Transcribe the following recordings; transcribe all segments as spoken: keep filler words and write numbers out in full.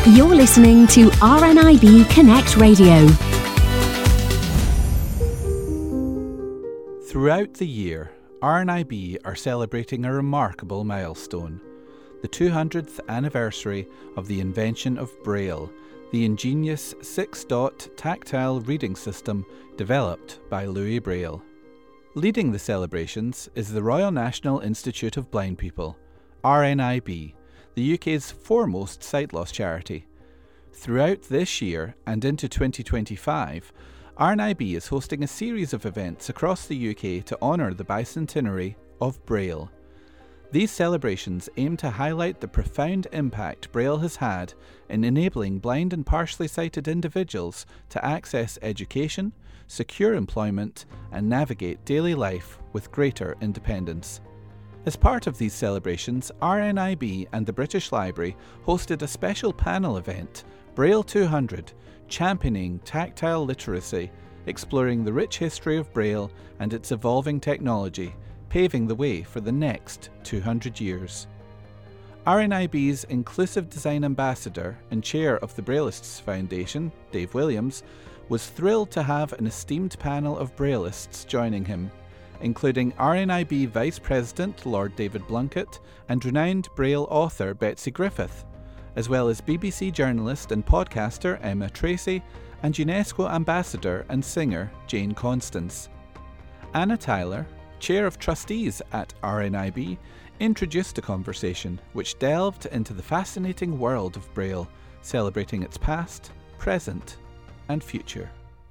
You're listening to R N I B Connect Radio. Throughout the year, R N I B are celebrating a remarkable milestone, the two hundredth anniversary of the invention of Braille, the ingenious six-dot tactile reading system developed by Louis Braille. Leading the celebrations is the Royal National Institute of Blind People, R N I B, the U K's foremost sight loss charity. Throughout this year and into twenty twenty-five, R N I B is hosting a series of events across the U K to honour the bicentenary of Braille. These celebrations aim to highlight the profound impact Braille has had in enabling blind and partially sighted individuals to access education, secure employment, and navigate daily life with greater independence. As part of these celebrations, R N I B and the British Library hosted a special panel event, Braille two hundred, championing tactile literacy, exploring the rich history of Braille and its evolving technology, paving the way for the next two hundred years. R N I B's Inclusive Design Ambassador and Chair of the Braillists Foundation, Dave Williams, was thrilled to have an esteemed panel of Braillists joining him, including R N I B Vice President Lord David Blunkett and renowned Braille author Betsy Griffith, as well as B B C journalist and podcaster Emma Tracy and UNESCO Ambassador and singer Jane Constance. Anna Tyler, Chair of Trustees at R N I B, introduced a conversation which delved into the fascinating world of Braille, celebrating its past, present and future.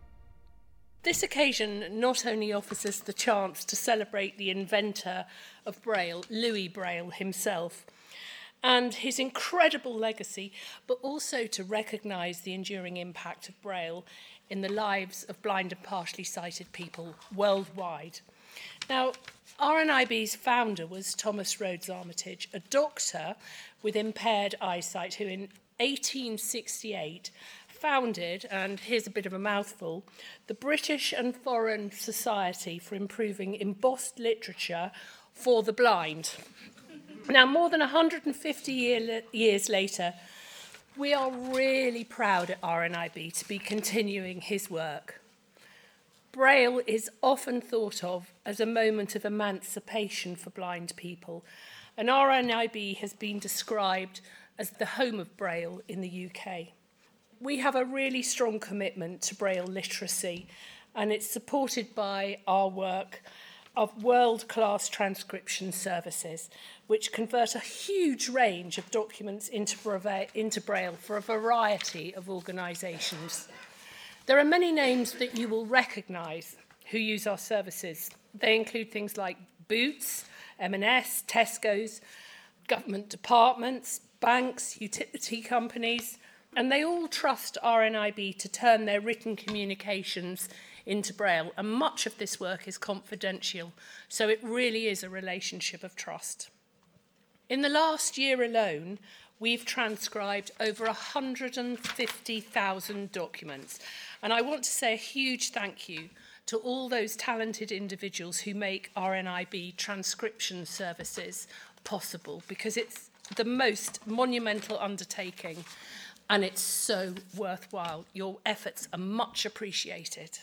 This occasion not only offers us the chance to celebrate the inventor of Braille, Louis Braille himself, and his incredible legacy, but also to recognise the enduring impact of Braille in the lives of blind and partially sighted people worldwide. Now, R N I B's founder was Thomas Rhodes Armitage, a doctor with impaired eyesight who in eighteen sixty-eight founded, and here's a bit of a mouthful, the British and Foreign Society for Improving Embossed Literature for the Blind. Now, more than one hundred fifty year, years later, we are really proud at R N I B to be continuing his work. Braille is often thought of as a moment of emancipation for blind people, and R N I B has been described as the home of Braille in the U K. We have a really strong commitment to Braille literacy, and it's supported by our work of world-class transcription services, which convert a huge range of documents into Braille for a variety of organisations. There are many names that you will recognise who use our services. They include things like Boots, M and S, Tesco's, government departments, banks, utility companies, and they all trust R N I B to turn their written communications into Braille, and much of this work is confidential, so it really is a relationship of trust. In the last year alone, we've transcribed over one hundred fifty thousand documents, and I want to say a huge thank you to all those talented individuals who make R N I B transcription services possible, because it's the most monumental undertaking and it's so worthwhile. Your efforts are much appreciated.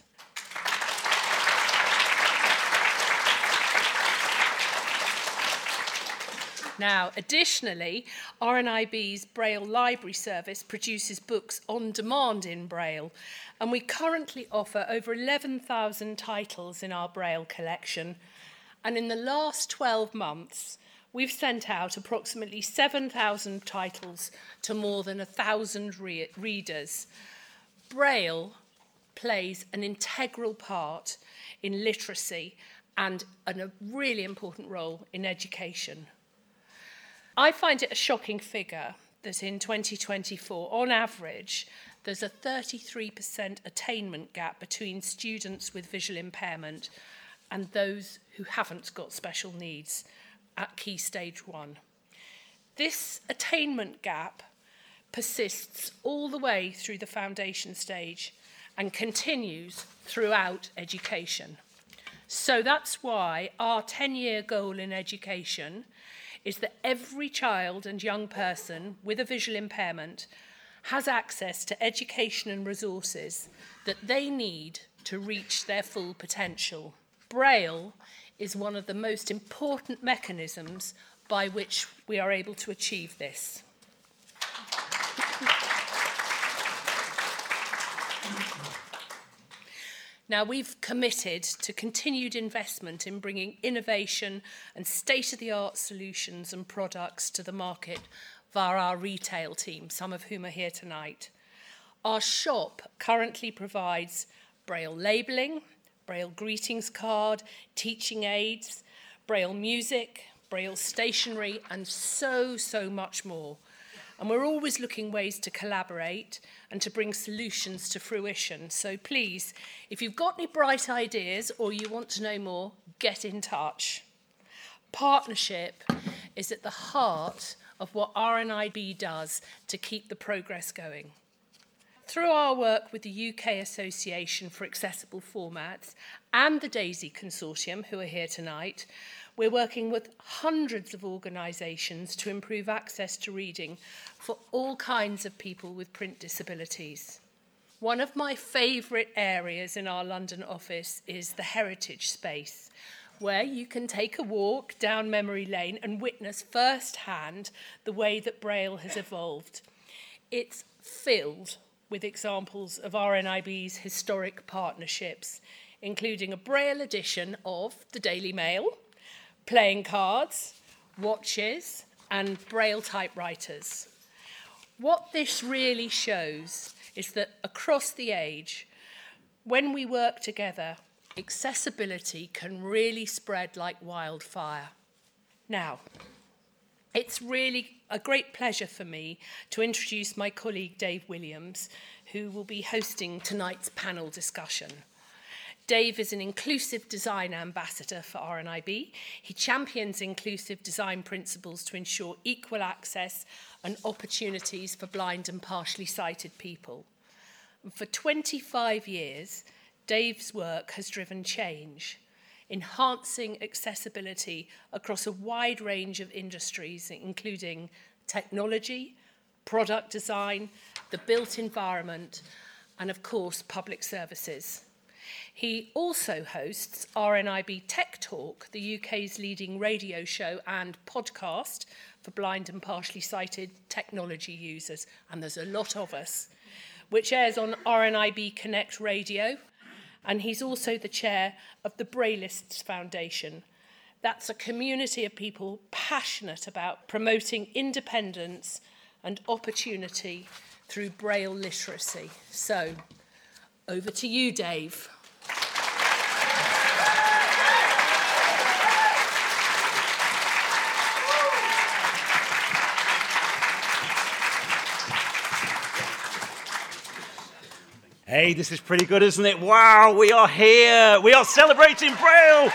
Now, additionally, R N I B's Braille Library Service produces books on demand in Braille, and we currently offer over eleven thousand titles in our Braille collection. And in the last twelve months, we've sent out approximately seven thousand titles to more than one thousand re- readers. Braille plays an integral part in literacy and a really important role in education. I find it a shocking figure that in twenty twenty-four, on average, there's a thirty-three percent attainment gap between students with visual impairment and those who haven't got special needs at Key Stage one. This attainment gap persists all the way through the foundation stage and continues throughout education. So that's why our ten-year goal in education is that every child and young person with a visual impairment has access to education and resources that they need to reach their full potential. Braille is one of the most important mechanisms by which we are able to achieve this. Now, we've committed to continued investment in bringing innovation and state-of-the-art solutions and products to the market via our retail team, some of whom are here tonight. Our shop currently provides Braille labelling, Braille greetings card, teaching aids, Braille music, Braille stationery, and so, so much more. And we're always looking ways to collaborate and to bring solutions to fruition. So please, if you've got any bright ideas or you want to know more, get in touch. Partnership is at the heart of what R N I B does to keep the progress going. Through our work with the U K Association for Accessible Formats and the DAISY Consortium, who are here tonight, we're working with hundreds of organisations to improve access to reading for all kinds of people with print disabilities. One of my favourite areas in our London office is the heritage space, where you can take a walk down memory lane and witness firsthand the way that Braille has evolved. It's filled with examples of R N I B's historic partnerships, including a Braille edition of the Daily Mail, playing cards, watches, and Braille typewriters. What this really shows is that across the age, when we work together, accessibility can really spread like wildfire. Now, it's really a great pleasure for me to introduce my colleague Dave Williams, who will be hosting tonight's panel discussion. Dave is an inclusive design ambassador for R N I B. He champions inclusive design principles to ensure equal access and opportunities for blind and partially sighted people. And for twenty-five years, Dave's work has driven change, enhancing accessibility across a wide range of industries, including technology, product design, the built environment, and of course, public services. He also hosts R N I B Tech Talk, the U K's leading radio show and podcast for blind and partially sighted technology users, and there's a lot of us, which airs on R N I B Connect Radio, and he's also the chair of the Braillists Foundation. That's a community of people passionate about promoting independence and opportunity through Braille literacy. So, over to you, Dave. Hey, this is pretty good, isn't it? Wow, we are here. We are celebrating Braille.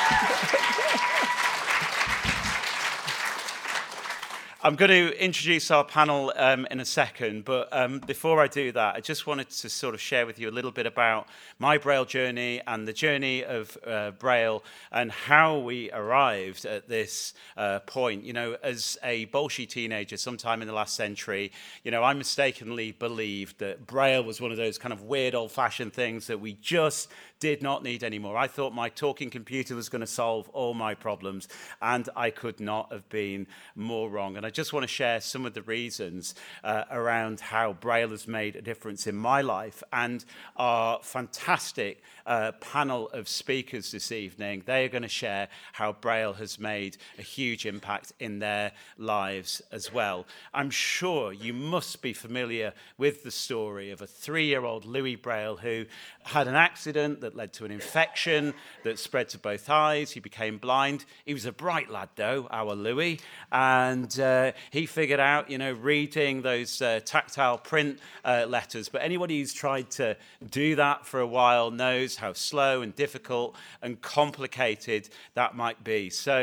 I'm going to introduce our panel um, in a second, but um, before I do that, I just wanted to sort of share with you a little bit about my Braille journey and the journey of uh, Braille and how we arrived at this uh, point. You know, as a Bolshie teenager sometime in the last century, you know, I mistakenly believed that Braille was one of those kind of weird old-fashioned things that we just did not need anymore. I thought my talking computer was going to solve all my problems, and I could not have been more wrong. And I just want to share some of the reasons uh, around how Braille has made a difference in my life. And our fantastic uh, panel of speakers this evening, they are going to share how Braille has made a huge impact in their lives as well. I'm sure you must be familiar with the story of a three-year-old Louis Braille who had an accident that led to an infection that spread to both eyes. He became blind. He was a bright lad, though, our Louis, and uh, he figured out, you know, reading those uh, tactile print uh, letters. But anybody who's tried to do that for a while knows how slow and difficult and complicated that might be. So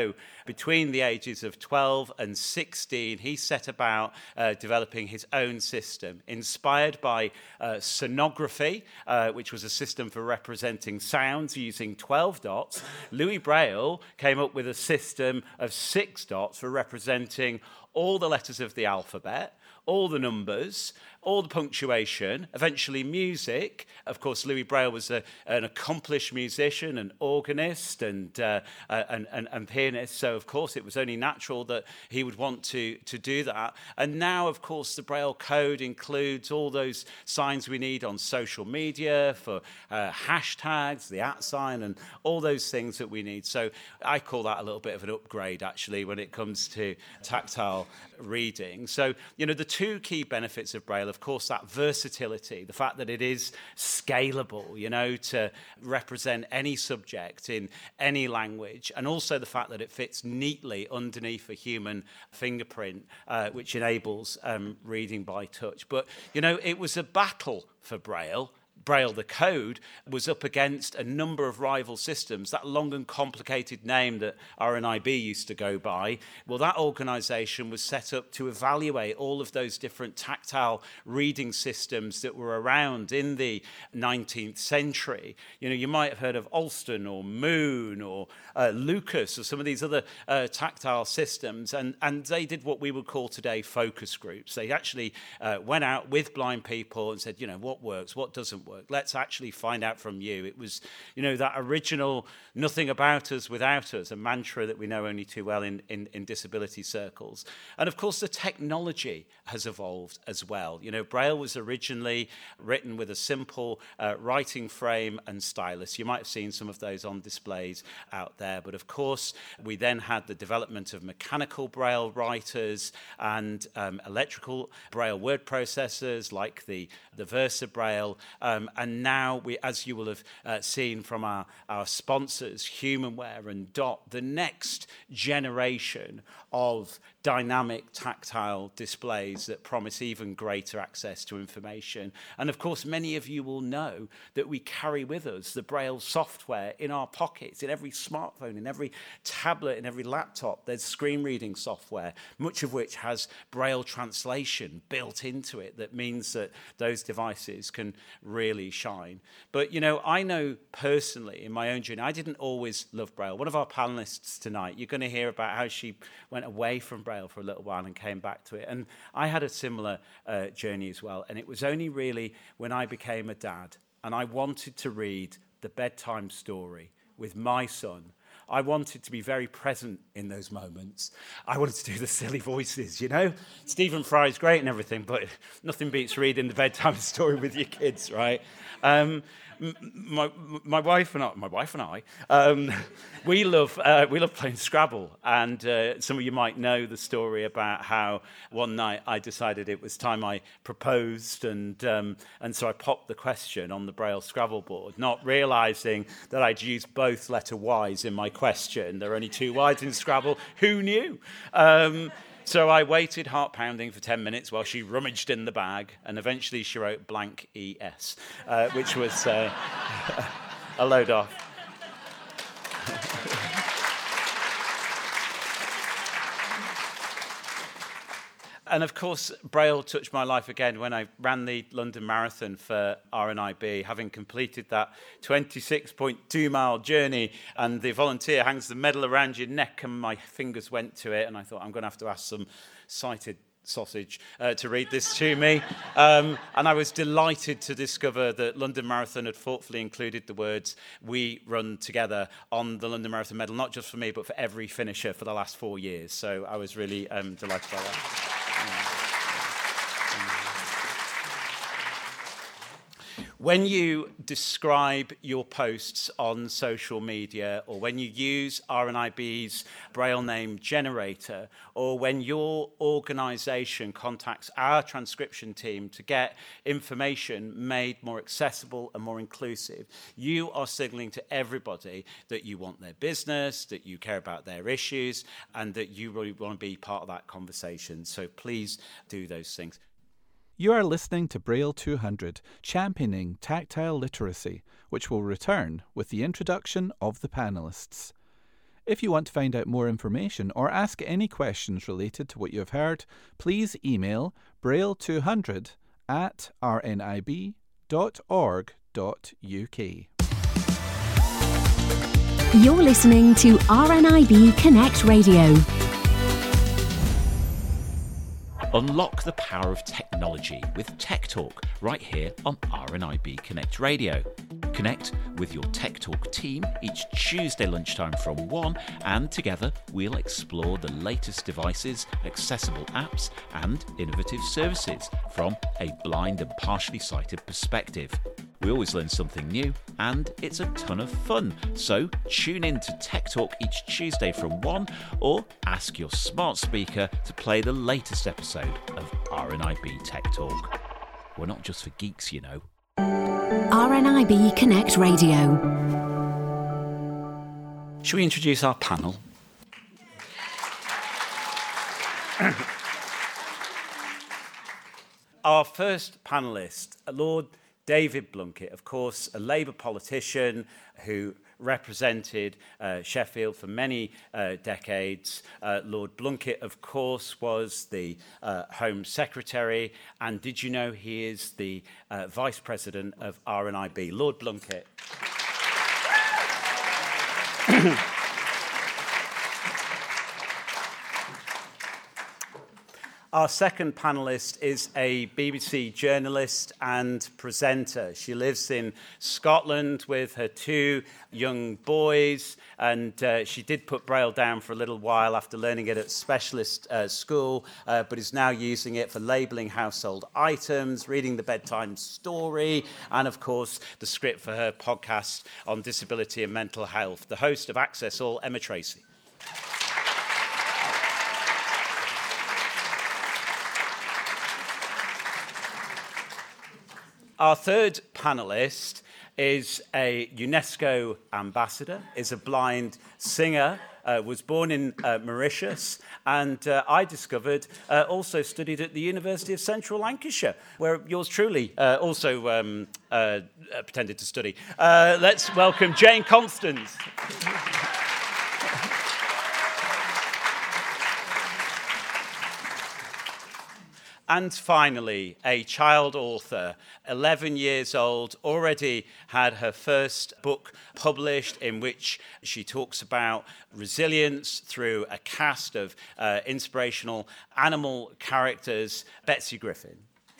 between the ages of twelve and sixteen, he set about uh, developing his own system, inspired by uh, sonography, uh, which was a system for representing sounds using twelve dots. Louis Braille came up with a system of six dots for representing all the letters of the alphabet, all the numbers, all the punctuation, eventually music. Of course, Louis Braille was a, an accomplished musician, an organist and, uh, and, and, and pianist, so of course it was only natural that he would want to, to do that. And now, of course, the Braille code includes all those signs we need on social media for uh, hashtags, the at sign, and all those things that we need. So I call that a little bit of an upgrade, actually, when it comes to tactile reading. So, you know, the two key benefits of Braille, of course, that versatility, the fact that it is scalable, you know, to represent any subject in any language, and also the fact that it fits neatly underneath a human fingerprint, uh, which enables um, reading by touch. But, you know, it was a battle for Braille. Braille, the code, was up against a number of rival systems. That long and complicated name that R N I B used to go by, well, that organisation was set up to evaluate all of those different tactile reading systems that were around in the nineteenth century. You know, you might have heard of Alston or Moon or uh, Lucas or some of these other uh, tactile systems, and, and they did what we would call today focus groups. They actually uh, went out with blind people and said, you know, what works, what doesn't work. Let's actually find out from you. It was, you know, that original nothing about us without us, a mantra that we know only too well in, in, in disability circles. And of course, the technology has evolved as well. You know, Braille was originally written with a simple uh, writing frame and stylus. You might have seen some of those on displays out there. But of course, we then had the development of mechanical Braille writers and um, electrical Braille word processors like the, the Versa Braille. Um, and now, we, as you will have uh, seen from our, our sponsors, Humanware and Dot, the next generation of dynamic tactile displays that promise even greater access to information. And of course, many of you will know that we carry with us the Braille software in our pockets, in every smartphone, in every tablet, in every laptop. There's screen reading software, much of which has Braille translation built into it that means that those devices can really shine. But, you know, I know personally in my own journey, I didn't always love Braille. One of our panelists tonight, you're going to hear about how she went away from Braille for a little while and came back to it. And I had a similar uh, journey as well. And it was only really when I became a dad and I wanted to read the bedtime story with my son. I wanted to be very present in those moments. I wanted to do the silly voices, you know? Stephen Fry's great and everything, but nothing beats reading the bedtime story with your kids, right? Um, my my wife and I, my wife and I, um, we love uh, we love playing Scrabble, and uh, some of you might know the story about how one night I decided it was time I proposed, and um, and so I popped the question on the Braille Scrabble board, not realising that I'd used both letter Y's in my question. There are only two Y's in Scrabble. Who knew? Um, So I waited heart pounding for ten minutes while she rummaged in the bag, and eventually she wrote blank E S, uh, which was uh, a load off. And of course, Braille touched my life again when I ran the London Marathon for R N I B, having completed that twenty-six point two mile journey. And the volunteer hangs the medal around your neck, and my fingers went to it. And I thought, I'm going to have to ask some sighted sausage uh, to read this to me. Um, and I was delighted to discover that London Marathon had thoughtfully included the words "we run together" on the London Marathon medal, not just for me, but for every finisher for the last four years. So I was really um, delighted by that. When you describe your posts on social media, or when you use R N I B's Braille name generator, or when your organisation contacts our transcription team to get information made more accessible and more inclusive, you are signalling to everybody that you want their business, that you care about their issues, and that you really want to be part of that conversation. So please do those things. You are listening to Braille two hundred, championing tactile literacy, which will return with the introduction of the panellists. If you want to find out more information or ask any questions related to what you have heard, please email braille two hundred at r n i b dot org dot u k. You're listening to R N I B Connect Radio. Unlock the power of technology with Tech Talk right here on R N I B Connect Radio. Connect with your Tech Talk team each Tuesday lunchtime from one, and together we'll explore the latest devices, accessible apps and innovative services from a blind and partially sighted perspective. We always learn something new and it's a ton of fun. So tune in to Tech Talk each Tuesday from one, or ask your smart speaker to play the latest episode of R N I B Tech Talk. We're not just for geeks, you know. R N I B Connect Radio. Shall we introduce our panel? Our first panellist, Lord David Blunkett, of course, a Labour politician who represented uh, Sheffield for many uh, decades. Uh, Lord Blunkett, of course, was the uh, Home Secretary, and did you know he is the uh, Vice President of R N I B? Lord Blunkett. Our second panellist is a B B C journalist and presenter. She lives in Scotland with her two young boys, and uh, she did put Braille down for a little while after learning it at specialist uh, school, uh, but is now using it for labelling household items, reading the bedtime story, and of course the script for her podcast on disability and mental health. The host of Access All, Emma Tracy. Our third panellist is a UNESCO ambassador, is a blind singer, uh, was born in uh, Mauritius, and uh, I discovered uh, also studied at the University of Central Lancashire, where yours truly uh, also um, uh, pretended to study. Uh, let's welcome Jane Constance. And finally, a child author, eleven years old, already had her first book published in which she talks about resilience through a cast of uh, inspirational animal characters. Betsy Griffin.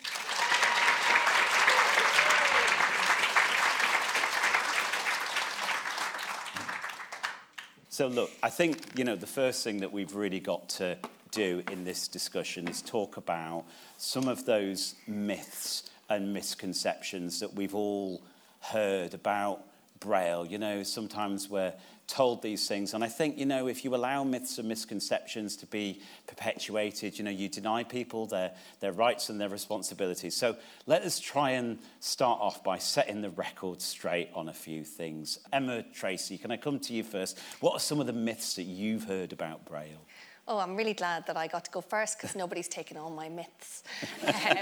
So look, I think, you know, the first thing that we've really got to do in this discussion is talk about some of those myths and misconceptions that we've all heard about Braille. You know, sometimes we're told these things, and I think, you know, if you allow myths and misconceptions to be perpetuated, you know, you deny people their, their rights and their responsibilities. So let us try and start off by setting the record straight on a few things. Emma Tracy, can I come to you first? What are some of the myths that you've heard about Braille? Oh, I'm really glad that I got to go first because nobody's taken all my myths. um,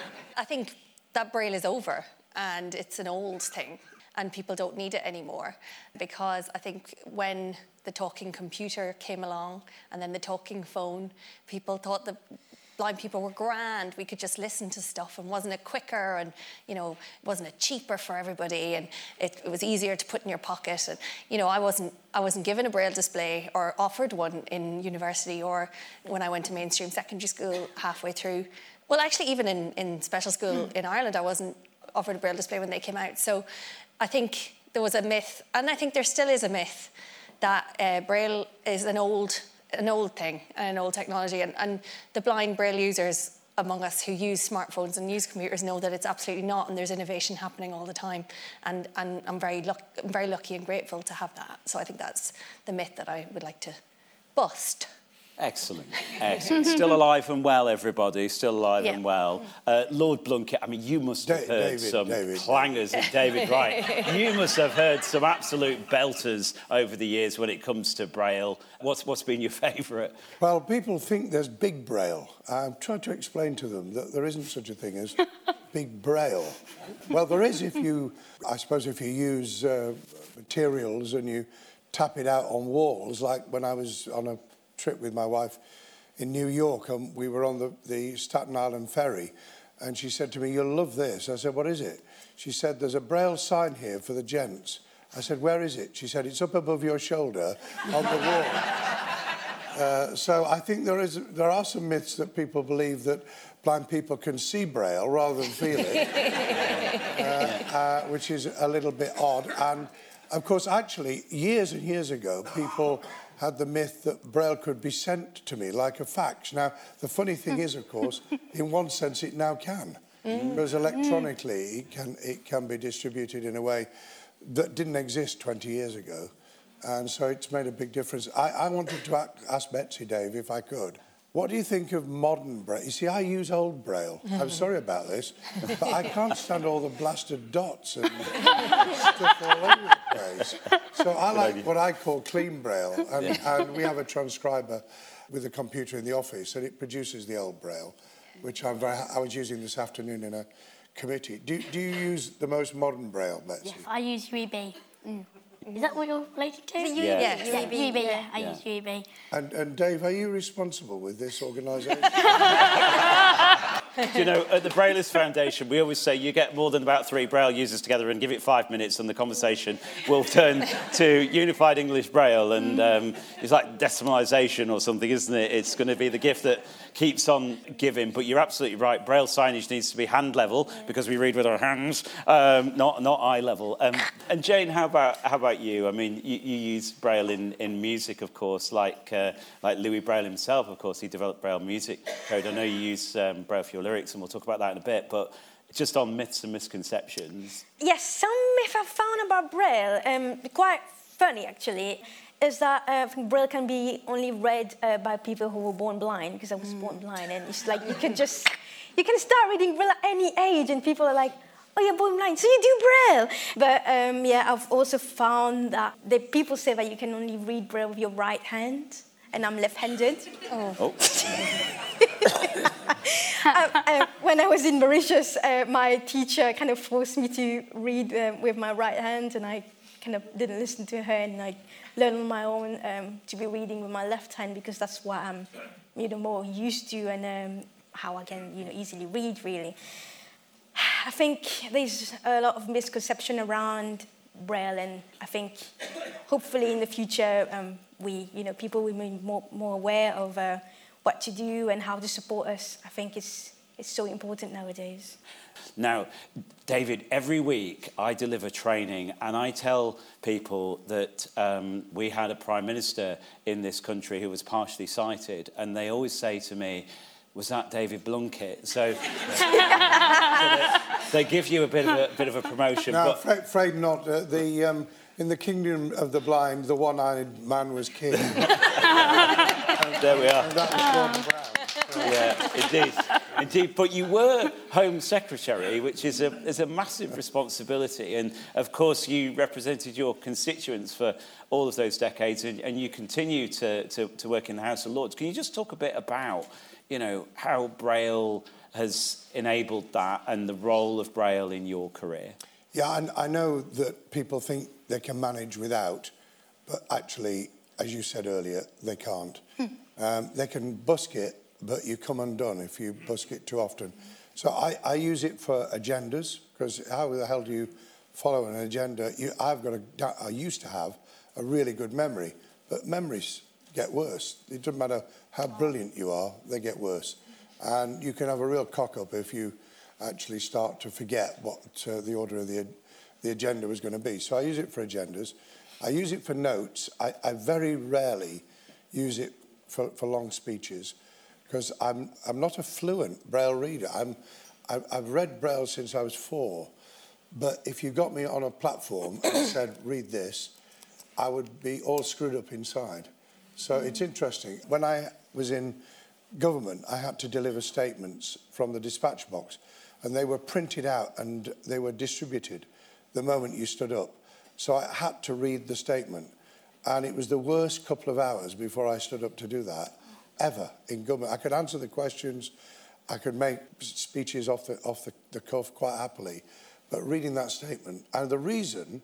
I think that Braille is over and it's an old thing and people don't need it anymore, because I think when the talking computer came along and then the talking phone, people thought that blind people were grand. We could just listen to stuff, and wasn't it quicker, and, you know, wasn't it cheaper for everybody, and it, it was easier to put in your pocket. And, you know, I wasn't I wasn't given a Braille display or offered one in university or when I went to mainstream secondary school halfway through. Well, actually, even in, in special school mm. in Ireland, I wasn't offered a Braille display when they came out. So I think there was a myth, and I think there still is a myth, that uh, Braille is an old an old thing, an old technology, and, and the blind Braille users among us who use smartphones and use computers know that it's absolutely not, and there's innovation happening all the time, and, and I'm very luck, I'm very lucky and grateful to have that. So I think that's the myth that I would like to bust. Excellent. Excellent. Still alive and well, everybody. Still alive yeah. and well. Uh, Lord Blunkett, I mean, you must have da- heard David, some David, clangers. David. David, right. You must have heard some absolute belters over the years when it comes to Braille. What's What's been your favourite? Well, people think there's big Braille. I've tried to explain to them that there isn't such a thing as big Braille. Well, there is if you, I suppose, if you use uh, materials and you tap it out on walls, like when I was on a trip with my wife in New York, and we were on the, the Staten Island ferry, and she said to me, "You'll love this." I said, "What is it?" She said, "There's a Braille sign here for the gents." I said, "Where is it?" She said, "It's up above your shoulder on the wall." Uh, so I think there is there are some myths that people believe that blind people can see Braille rather than feel it, uh, uh, which is a little bit odd. And, of course, actually, years and years ago, people had the myth that Braille could be sent to me like a fax. Now, the funny thing is, of course, in one sense, it now can. Mm. Because electronically, it can, it can be distributed in a way that didn't exist twenty years ago. And so it's made a big difference. I, I wanted to ask Betsy, Dave, if I could. What do you think of modern Braille? You see, I use old Braille. I'm sorry about this, but I can't stand all the blasted dots and stuff all over the place. So I like what I call clean Braille, and, and we have a transcriber with a computer in the office, and it produces the old Braille, which I'm very, I was using this afternoon in a committee. Do, do you use the most modern Braille, Betsy? Yes, I use U E B. Mm. Is that what you're related to? Yeah, yeah. yeah. U E B, yeah. yeah. I Yeah. use U E B. And, and Dave, are you responsible with this organisation? Do you know, at the Braillist Foundation, we always say you get more than about three Braille users together and give it five minutes and the conversation will turn to Unified English Braille, and um, it's like decimalisation or something, isn't it? It's going to be the gift that keeps on giving. But you're absolutely right. Braille signage needs to be hand level because we read with our hands, um, not not eye level. Um, and Jane, how about how about you? I mean, you, you use Braille in, in music, of course, like uh, like Louis Braille himself. Of course, he developed Braille music code. I know you use um, Braille for your lyrics, and we'll talk about that in a bit. But just on myths and misconceptions. Yes, some myth I've found about Braille, um, quite funny actually, is that uh, I think Braille can be only read uh, by people who were born blind, because I was mm. born blind, and it's like you can just, you can start reading Braille at any age, and people are like, "Oh, you're born blind, so you do Braille." But um, yeah, I've also found that the people say that you can only read Braille with your right hand, and I'm left-handed. Oh. oh. uh, uh, when I was in Mauritius, uh, my teacher kind of forced me to read uh, with my right hand, and I kind of didn't listen to her, and I learned on my own um, to be reading with my left hand, because that's what I'm, you know, more used to, and um, how I can, you know, easily read, really. I think there's a lot of misconception around Braille, and I think hopefully in the future um, we, you know, people will be more, more aware of uh, what to do and how to support us. I think it's it's so important nowadays. Now, David, every week I deliver training, and I tell people that um, we had a Prime Minister in this country who was partially sighted, and they always say to me, "Was that David Blunkett?" So, so they, they give you a bit of a bit of a promotion. No, but... afraid, afraid not. Uh, the um, in the kingdom of the blind, the one-eyed man was king. and, there we are. And that was Gordon Brown. So. Yeah, indeed, indeed. But you were Home Secretary, which is a is a massive responsibility, and of course you represented your constituents for all of those decades, and, and you continue to, to to work in the House of Lords. Can you just talk a bit about, you know, how Braille has enabled that and the role of Braille in your career? Yeah, and I know that people think they can manage without, but actually, as you said earlier, they can't. um, they can busk it, but you come undone if you busk it too often. So I, I use it for agendas, because how the hell do you follow an agenda? You, I've got a, I used to have a really good memory, but memories get worse. It doesn't matter how brilliant you are, they get worse. And you can have a real cock-up if you actually start to forget what uh, the order of the, the agenda was going to be. So I use it for agendas. I use it for notes. I, I very rarely use it for, for long speeches, because I'm, I'm not a fluent Braille reader. I'm, I've, I've read Braille since I was four, but if you got me on a platform and said, "Read this," I would be all screwed up inside. So it's interesting. When I was in government, I had to deliver statements from the dispatch box, and they were printed out and they were distributed the moment you stood up. So I had to read the statement, and it was the worst couple of hours before I stood up to do that ever in government. I could answer the questions, I could make speeches off the, off the, the cuff quite happily, but reading that statement, and the reason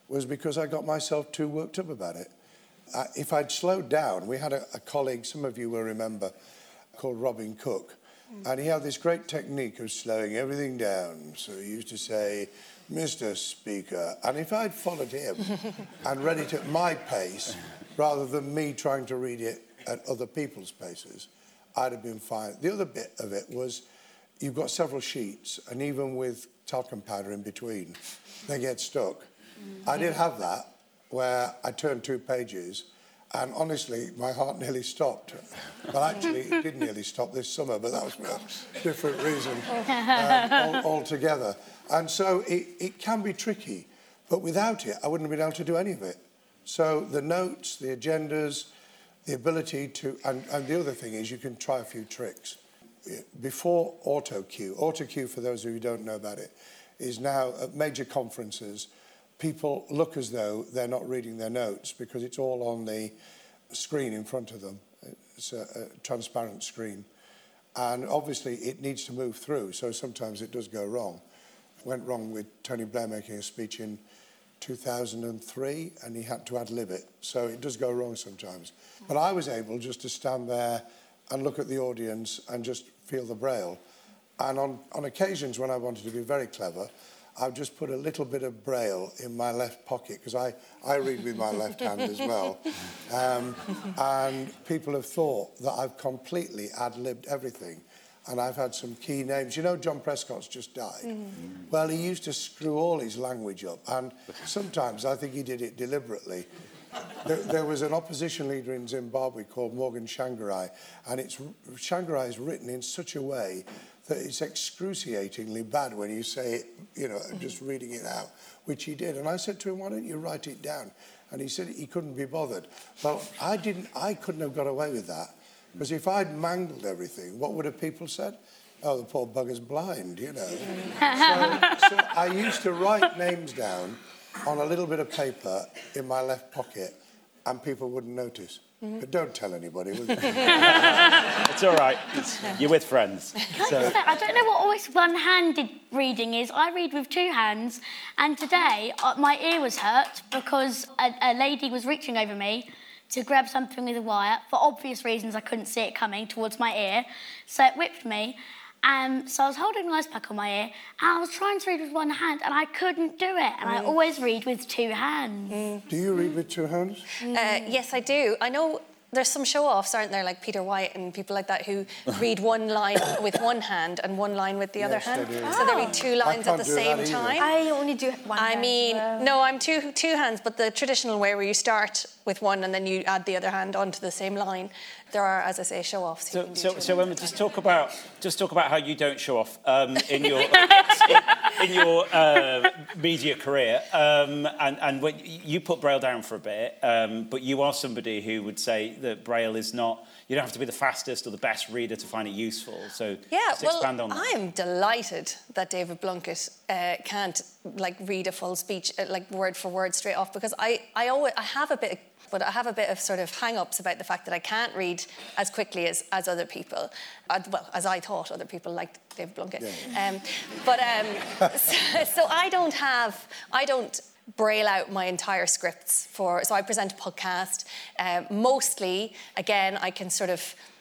was because I got myself too worked up about it. Uh, if I'd slowed down, we had a, a colleague, some of you will remember, called Robin Cook, mm. and he had this great technique of slowing everything down. So he used to say, Mister Speaker, and if I'd followed him and read it at my pace, rather than me trying to read it at other people's paces, I'd have been fine. The other bit of it was, you've got several sheets, and even with talcum powder in between, they get stuck. Mm. I did have that, where I turned two pages, and honestly, my heart nearly stopped. Well, actually, it did nearly stop this summer, but that was for a different reason um, all, altogether. And so it, it can be tricky, but without it, I wouldn't have been able to do any of it. So the notes, the agendas, the ability to... And, and the other thing is you can try a few tricks. Before AutoCue, AutoCue, for those of you who don't know about it, is now at major conferences, people look as though they're not reading their notes because it's all on the screen in front of them. It's a, a transparent screen. And obviously it needs to move through, so sometimes it does go wrong. Went wrong with Tony Blair making a speech in two thousand three, and he had to ad-lib it, so it does go wrong sometimes. But I was able just to stand there and look at the audience and just feel the braille. And on, on occasions when I wanted to be very clever, I've just put a little bit of braille in my left pocket, because I, I read with my left hand as well. Um, and people have thought that I've completely ad-libbed everything. And I've had some key names. You know, John Prescott's just died. Mm-hmm. Well, he used to screw all his language up. And sometimes I think he did it deliberately. There, there was an opposition leader in Zimbabwe called Morgan Tsvangirai. And it's, Tsvangirai is written in such a way that it's excruciatingly bad when you say it, you know, just reading it out, which he did. And I said to him, why don't you write it down? And he said he couldn't be bothered. Well, I didn't, I couldn't have got away with that. Because if I'd mangled everything, what would have people said? Oh, the poor bugger's blind, you know. so, so I used to write names down on a little bit of paper in my left pocket, and people wouldn't notice. Mm-hmm. But don't tell anybody, will you? It's all right. It's, you're with friends. So. I don't know what always one-handed reading is. I read with two hands, and today uh, my ear was hurt because a, a lady was reaching over me to grab something with a wire. For obvious reasons, I couldn't see it coming towards my ear, so it whipped me. Um, so I was holding an ice pack on my ear, and I was trying to read with one hand, and I couldn't do it. And mm. I always read with two hands. Mm. Do you read with two hands? Mm. Uh, yes, I do. I know there's some show-offs, aren't there, like Peter White and people like that, who read one line with one hand and one line with the yes, other hand. Oh. So they read two lines at the same time. I only do one I hand. mean, well. no, I'm two two hands, but the traditional way where you start with one and then you add the other hand onto the same line. There are, as I say, show-offs. So, so, so Emma, just talk about just talk about how you don't show off um, in your in, in your uh, media career, um, and and when you put Braille down for a bit, um, but you are somebody who would say that Braille is not. You don't have to be the fastest or the best reader to find it useful. So yeah, just well, expand on that. I am delighted that David Blunkett uh, can't like read a full speech uh, like word for word straight off, because I I always I have a bit. Of, But I have a bit of sort of hang-ups about the fact that I can't read as quickly as, as other people. Uh, well, as I thought other people liked David Blunkett. Yeah. Um, but um, so, so I don't have, I don't braille out my entire scripts for, so I present a podcast. Uh, mostly, again, I can sort of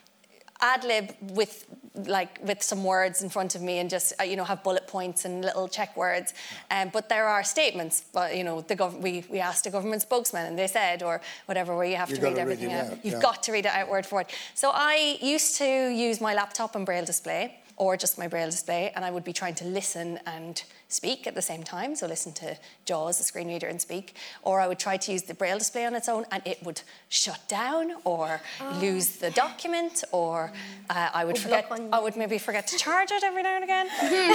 ad-lib with like with some words in front of me and just uh, you know have bullet points and little check words, um, but there are statements. But you know the gov- we we asked a government spokesman and they said or whatever where you have You've to read to everything read out. out. You've Yeah. got to read it out word for word. So I used to use my laptop and braille display, or just my braille display, and I would be trying to listen and speak at the same time, so listen to JAWS, the screen reader, and speak, or I would try to use the braille display on its own and it would shut down or oh. lose the document, or uh, I would forget, I would maybe forget to charge it every now and again.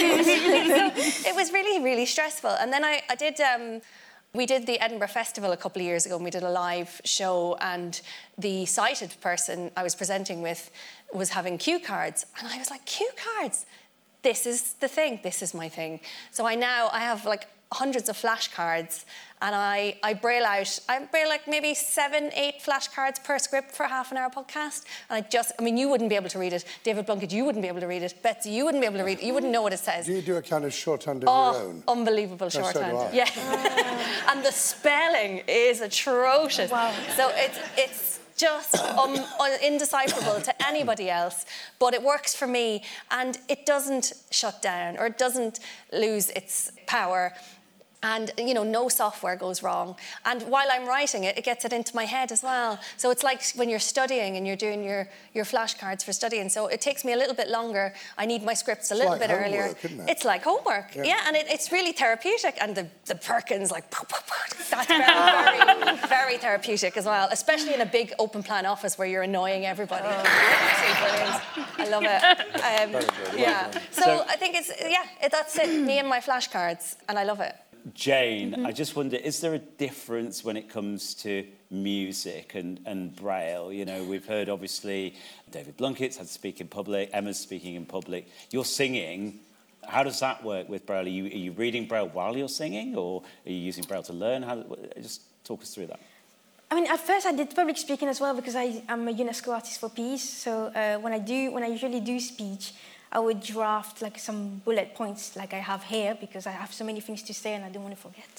So it was really, really stressful. And then I, I did... Um, We did the Edinburgh Festival a couple of years ago and we did a live show, and the sighted person I was presenting with was having cue cards, and I was like, cue cards? this is the thing, this is my thing. So I now, I have like hundreds of flashcards, and I, I braille out, I braille like maybe seven, eight flashcards per script for a half an hour podcast. And I just, I mean, you wouldn't be able to read it. David Blunkett, you wouldn't be able to read it. Betsy, you wouldn't be able to read it. You wouldn't know what it says. Do you do a kind of shorthand of oh, your own? Unbelievable Oh, so shorthand. do I. Yeah. And the spelling is atrocious. Wow. So it's, it's just um, indecipherable to anybody else, but it works for me, and it doesn't shut down or it doesn't lose its power. And, you know, no software goes wrong. And while I'm writing it, it gets it into my head as well. So it's like when you're studying and you're doing your, your flashcards for studying. So it takes me a little bit longer. I need my scripts a It's little like bit homework, earlier. isn't it? It's like homework. Yeah, yeah and it, it's really therapeutic. And the, the Perkins, like, poof, poof, poof, that's very, very, very therapeutic as well, especially in a big open plan office where you're annoying everybody. Oh. Absolutely brilliant. I love it. Um, Very good. yeah. Well So, So- I think it's, yeah, it, that's it, me and my flashcards, and I love it. Jane, Mm-hmm. I just wonder, is there a difference when it comes to music and, and Braille? You know, we've heard, obviously, David Blunkett's had to speak in public, Emma's speaking in public. You're singing. How does that work with Braille? Are you, are you reading Braille while you're singing, or are you using Braille to learn? How, just talk us through that. I mean, at first I did public speaking as well because I, I'm a UNESCO artist for peace. So uh, when I do, when I usually do speech, I would draft like some bullet points like I have here because I have so many things to say and I don't want to forget.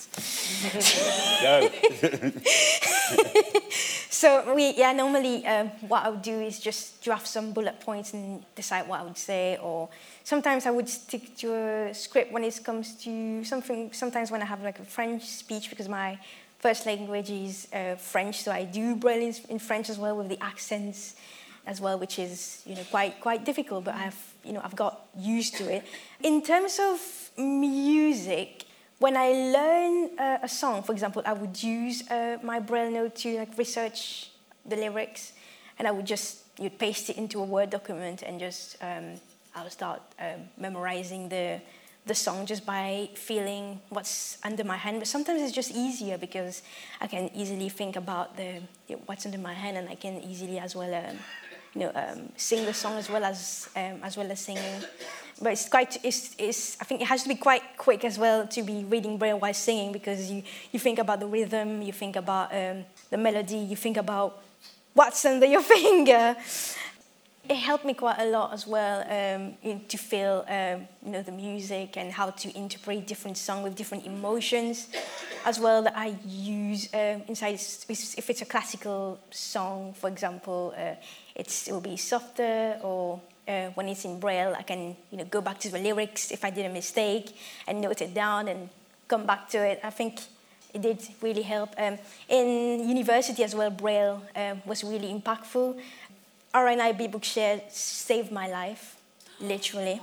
Go. So we, yeah, normally um, what I would do is just draft some bullet points and decide what I would say. Or sometimes I would stick to a script when it comes to something. Sometimes when I have like a French speech because my first language is uh, French, so I do Braille in, in French as well with the accents as well, which is, you know, quite quite difficult, but I've, you know, I've got used to it. In terms of music, when I learn uh, a song, for example, I would use uh, my Braille note to like research the lyrics, and I would just you'd paste it into a Word document and just um, I would start um, memorizing the the song just by feeling what's under my hand. But sometimes it's just easier because I can easily think about the you know, what's under my hand, and I can easily as well. Um, You know, um, sing the song as well as um, as well as singing, but it's quite. It's, it's. I think it has to be quite quick as well to be reading Braille while singing because you, you think about the rhythm, you think about um, the melody, you think about what's under your finger. It helped me quite a lot as well um, in, to feel um, you know the music and how to interpret different songs with different emotions, as well that I use um, inside. If it's a classical song, for example. Uh, It's, it will be softer, or uh, when it's in Braille, I can you know go back to the lyrics if I did a mistake and note it down and come back to it. I think it did really help. Um, in university as well, Braille um, was really impactful. R N I B Bookshare saved my life, literally.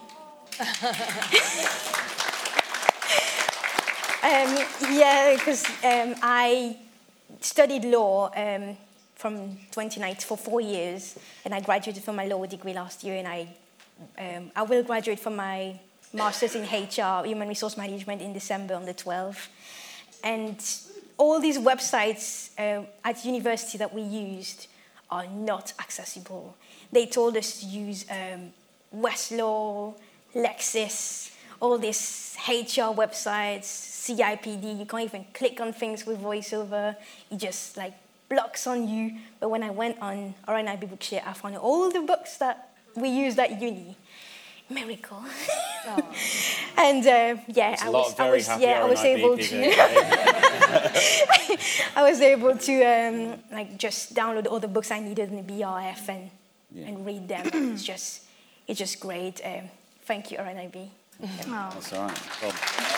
um, yeah, because um, I studied law. Um, from twenty nineteen for four years, and I graduated from my law degree last year, and I um, I will graduate from my master's in H R, Human Resource Management, in December on the twelfth. And all these websites uh, at university that we used are not accessible. They told us to use um, Westlaw, Lexis, all these H R websites, C I P D. You can't even click on things with VoiceOver. You just like blocks on you. But when I went on R N I B Bookshare, I found all the books that we used at uni. Miracle. Oh. And uh, yeah, It's I a lot was, of very I was, happy yeah, I was R N I B able people, to, okay. I was able to um, like just download all the books I needed in the B R F and Yeah. and read them. It's just, it's just great. Um, thank you, R N I B. Oh. That's all right. Well,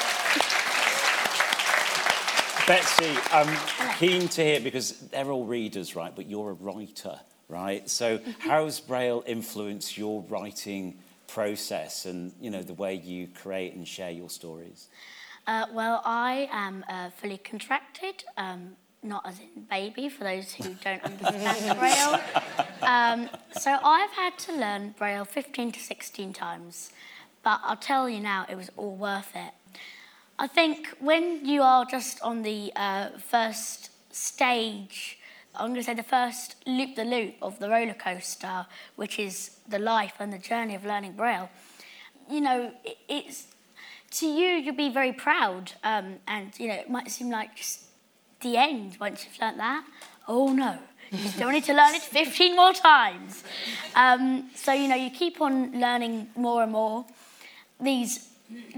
Betsy, I'm keen to hear, because they're all readers, right? But you're a writer, right? So how's Braille influenced your writing process and, you know, the way you create and share your stories? Uh, well, I am uh, fully contracted, um, not as in baby, for those who don't understand Braille. Um, so I've had to learn Braille fifteen to sixteen times, but I'll tell you now, it was all worth it. I think when you are just on the uh, first stage, I'm going to say the first loop-the-loop of the roller coaster, which is the life and the journey of learning Braille, you know, it, it's to you, you'll be very proud, um, and you know, it might seem like just the end once you've learnt that. Oh no, you still need to learn it fifteen more times. Um, so you know, you keep on learning more and more these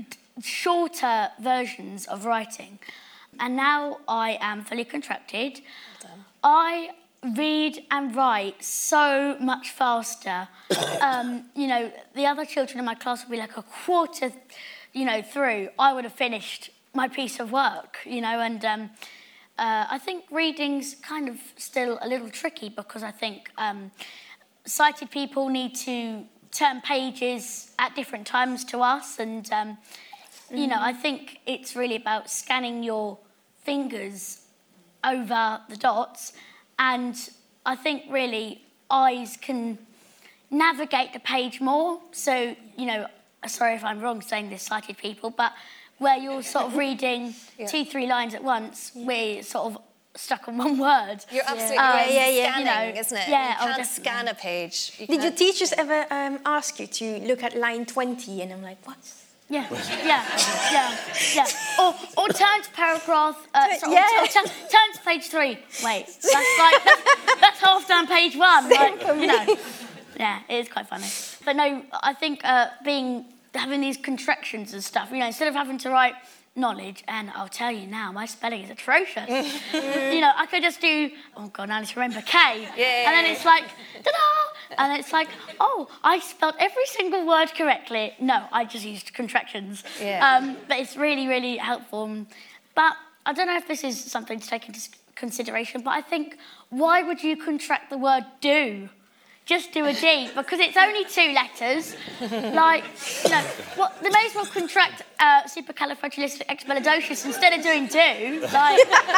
shorter versions of writing, and now I am fully contracted. Well done. I read and write so much faster. um, you know, the other children in my class would be like a quarter, you know, through. I would have finished my piece of work, you know, and um, uh, I think reading's kind of still a little tricky because I think um, sighted people need to turn pages at different times to us, and, um, mm. you know, I think it's really about scanning your fingers over the dots. And I think really eyes can navigate the page more. So, you know, sorry if I'm wrong saying this, sighted people, but where you're sort of reading yeah. two, three lines at once, we're sort of stuck on one word. You're absolutely um, right. yeah, yeah, Scanning, you know, isn't it? Yeah, you can't oh, scan a page. You Did can't... your teachers ever um, ask you to look at line twenty? And I'm like, what? Yeah, yeah, yeah, yeah. Or, or turn to paragraph, uh, sorry, yeah. or, or turn, turn to page three. Wait, that's like, that's, that's half done page one. Like, you know. Yeah, it is quite funny. But no, I think uh, being, having these contractions and stuff, you know, instead of having to write knowledge, and I'll tell you now, my spelling is atrocious. You know, I could just do, oh God, now I need to remember K. Yeah. And then it's like, ta-da! And it's like, oh, I spelled every single word correctly. No, I just used contractions. Yeah. Um, but it's really, really helpful. But I don't know if this is something to take into consideration, but I think, why would you contract the word do? Just do a D, because it's only two letters. Like, you know, what, they may as well contract uh, supercalifragilisticexpialidocious instead of doing do. Like...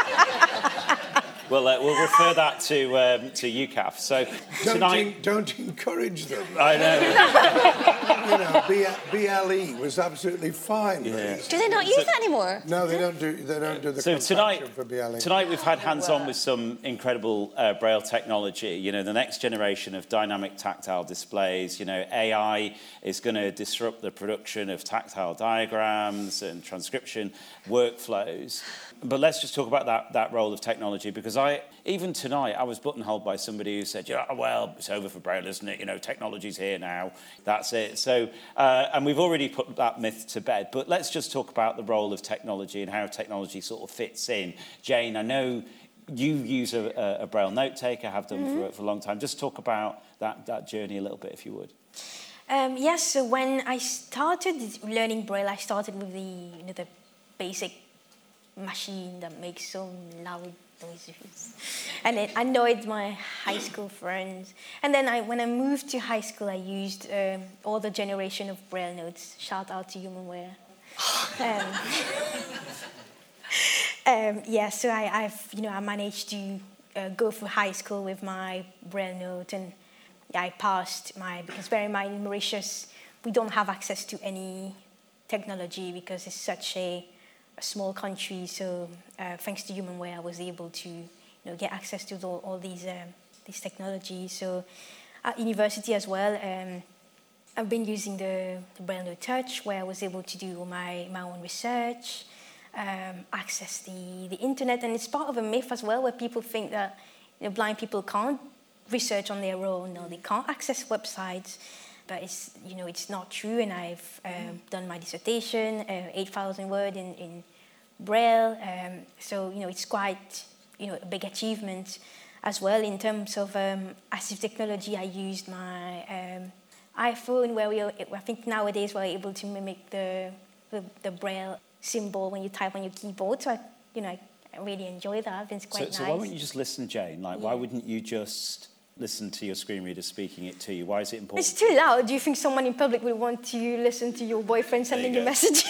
Well, uh, we'll refer that to um, to U C A F. So don't tonight, en- don't encourage them. I know. You know, B- B L E was absolutely fine. Yeah. Do they not use so, that anymore? No, they don't do. They don't do the so tonight, for B L E. Tonight we've had hands-on with some incredible uh, Braille technology. You know, the next generation of dynamic tactile displays. You know, A I is going to disrupt the production of tactile diagrams and transcription workflows. But let's just talk about that, that role of technology, because I, even tonight, I was buttonholed by somebody who said, yeah, well, it's over for Braille, isn't it? You know, technology's here now. That's it. So, uh, and we've already put that myth to bed. But let's just talk about the role of technology and how technology sort of fits in. Jane, I know you use a, a Braille note taker, have done mm-hmm. for, for a long time. Just talk about that, that journey a little bit, if you would. Um, yes, so when I started learning Braille, I started with the, you know, the basic machine that makes so loud noises, and it annoyed my high school friends. And then I, when I moved to high school, I used um, all the generation of Braille notes. Shout out to Humanware. um, um, yeah, so I, I've you know I managed to uh, go through high school with my Braille note, and yeah, I passed my. Because bear in mind, in Mauritius, we don't have access to any technology because it's such a a small country, so uh, thanks to Humanware, I was able to, you know, get access to all, all these um, these technologies. So at university as well, um, I've been using the, the Braille Note Touch, where I was able to do my my own research, um, access the the internet, and it's part of a myth as well, where people think that, you know, blind people can't research on their own, or they can't access websites. But it's, you know, it's not true, and I've um, done my dissertation, uh, eight thousand word in, in Braille. Um, so, you know, it's quite, you know, a big achievement as well. In terms of um, assistive technology, I used my um, iPhone, where we, are, I think nowadays we're able to mimic the, the the Braille symbol when you type on your keyboard. So, I, you know, I, I really enjoy that. It's quite so, nice. So why wouldn't you just listen, Jane? Like, yeah. Why wouldn't you just listen to your screen reader speaking it to you? Why is it important? It's too loud. Do you think someone in public would want to listen to your boyfriend sending you, you messages?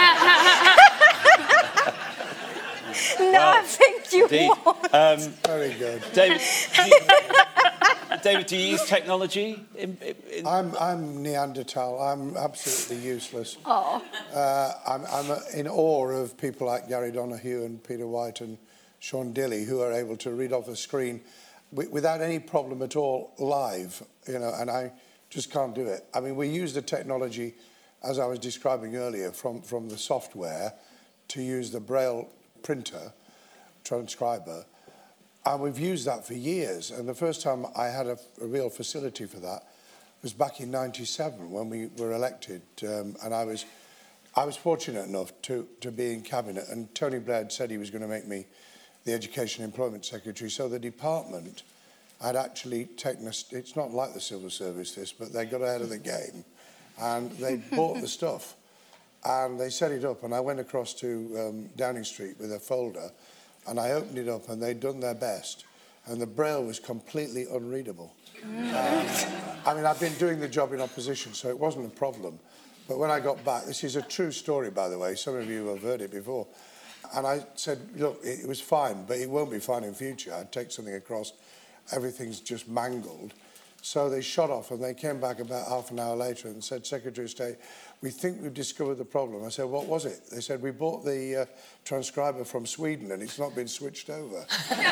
No, well, I think you indeed. won't. Um, Very good. David, do you, David, do you use technology? In, in... I'm, I'm Neanderthal. I'm absolutely useless. Oh. Uh, I'm, I'm in awe of people like Gary Donoghue and Peter White and Sean Dilley, who are able to read off a screen without any problem at all live, you know, and I just can't do it. I mean, we use the technology as I was describing earlier, from, from the software to use the Braille printer, transcriber, and we've used that for years. And the first time I had a, a real facility for that was back in ninety-seven when we were elected, um, and I was I was fortunate enough to, to be in Cabinet, and Tony Blair said he was going to make me the Education and Employment Secretary, so the department had actually taken a, it's not like the civil service this, but they got ahead of the game, and they bought the stuff, and they set it up, and I went across to um, Downing Street with a folder, and I opened it up, and they'd done their best, and the Braille was completely unreadable. um, I mean, I've been doing the job in opposition, so it wasn't a problem. But when I got back, this is a true story, by the way, some of you have heard it before, and I said, look, it was fine, but it won't be fine in future. I'd take something across, everything's just mangled. So they shot off, and they came back about half an hour later and said, Secretary of State, we think we've discovered the problem. I said, what was it? They said, we bought the uh, transcriber from Sweden, and it's not been switched over.